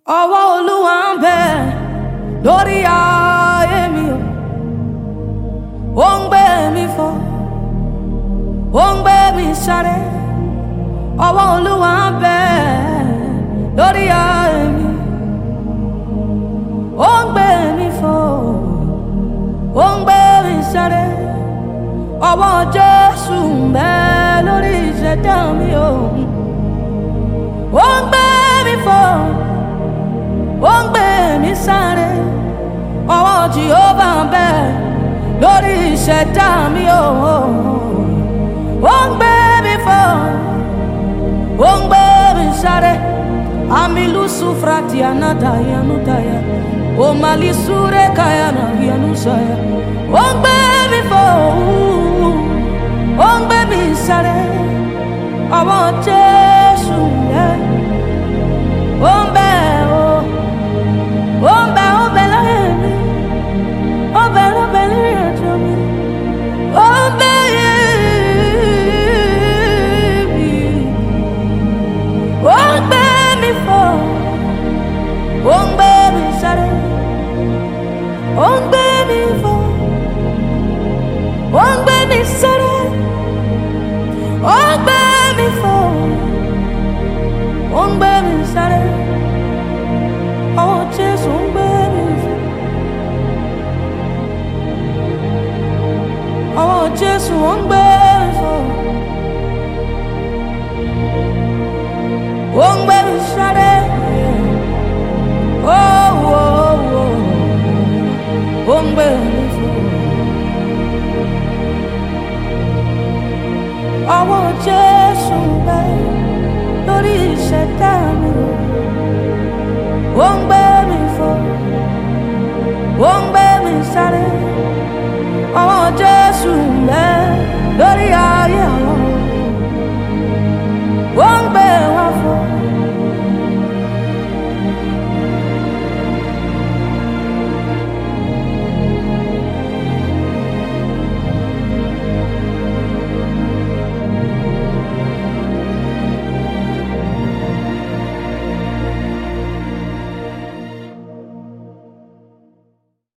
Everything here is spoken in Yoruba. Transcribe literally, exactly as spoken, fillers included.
Ọwọ́ Olúwa ń bẹ lórí ayé mi o, ó ń gbé mi fò, ó ń gbé mi sáré. Ọwọ́ Olúwa ń bẹ lórí ayé mi, ó ń gbé mi fò, ó ń gbé mi sáré. Ọwọ́ Jésù ń bẹ lórí ìṣẹ̀dá mi o, ó ń gbé mi fò, ó ń gbé mi sáré. Ọwọ́ Jèhófà ń bẹ lórí ìṣẹ̀dá mi o, ó ń gbé mi fò, ó ń gbé mi sáré. Amilu sufrati anata yanutaya, o malisure kayana yanusaya. Ó ń gbé mi fò, ó ń gbé mi sáré. Ọwọ́ Jésù ń bẹ, ó ń bẹ o, ó ń bẹ, ó ń bẹ láyé mi, ó ń bẹ, ó ń bẹ lórí ẹ̀jẹ̀ mi, ó ń bẹ yé mi, ó ń gbé mi fò, ó ń gbé mi sáré, ó ń gbé mi fò, ó ń gbé mi sáré, ó ń gbé mi fò, ó ń gbé mi sáré. Ọwọ́ Jésù ń gbé mi fò, ọwọ́ Jésù ń gbé mi fò, ó ń gbé mi sáré. Oh, oh, oh, ó ń gbé mi fò. Ọwọ́ Jésù ń bẹ lórí ìṣẹ̀dá mi o, ó ń gbé mi fò, ó ń gbé mi sáré. Ọwọ́ Jésù ń bẹ